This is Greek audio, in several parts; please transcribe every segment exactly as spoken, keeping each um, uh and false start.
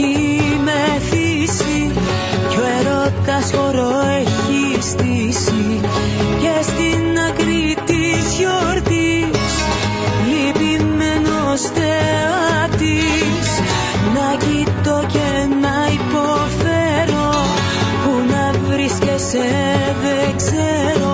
μεθύσει κι ο ερώτας χορό έχει στήσει και στην άκρη της γιορτής λυπημένος θεατής να κοιτώ και να υποφέρω που να βρίσκεσαι δεν ξέρω.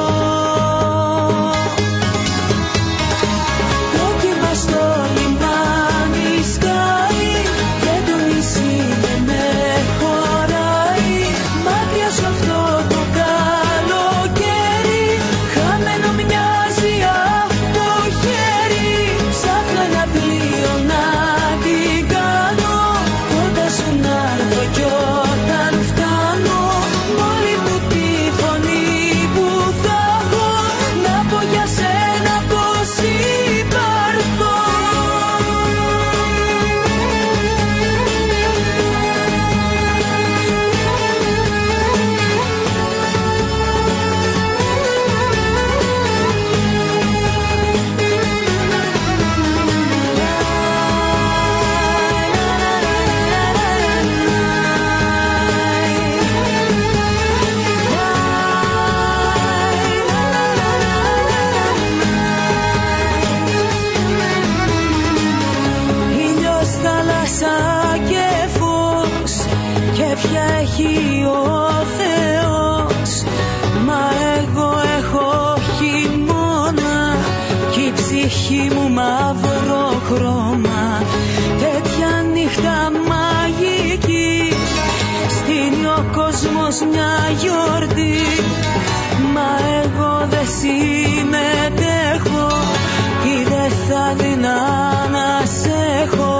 Μαύρο χρώμα, τέτοια νύχτα μαγική, στείνει ο κόσμος μια γιορτή. Μα εγώ δεν συμμετέχω ή δεν θα δεινά να σε έχω.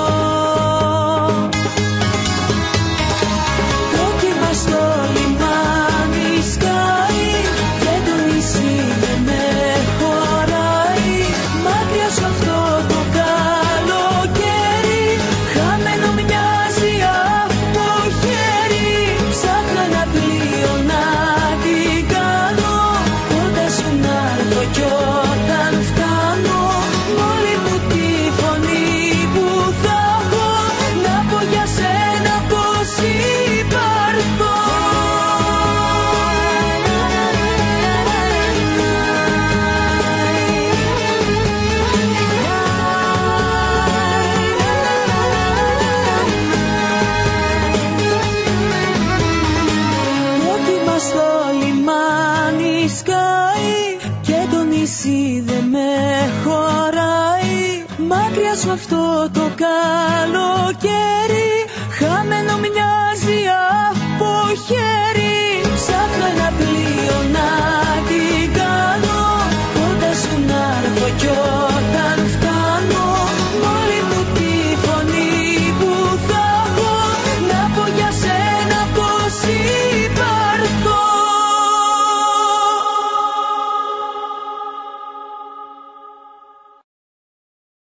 Το κύμα στο λιμάνι σκάει και το νησί δεν με χωράει. Μακριά σου αυτό το καλοκαίρι, χαμένο μοιάζει αυτό χέρι. Ψάχνω ένα πλοίο να την κάνω, κοντά σου να έρθω κι όταν φτάνω, μόλι μου τη φωνή που θα έχω, να πω για σένα πως υπάρχω. Αυτό το καλοκαίρι,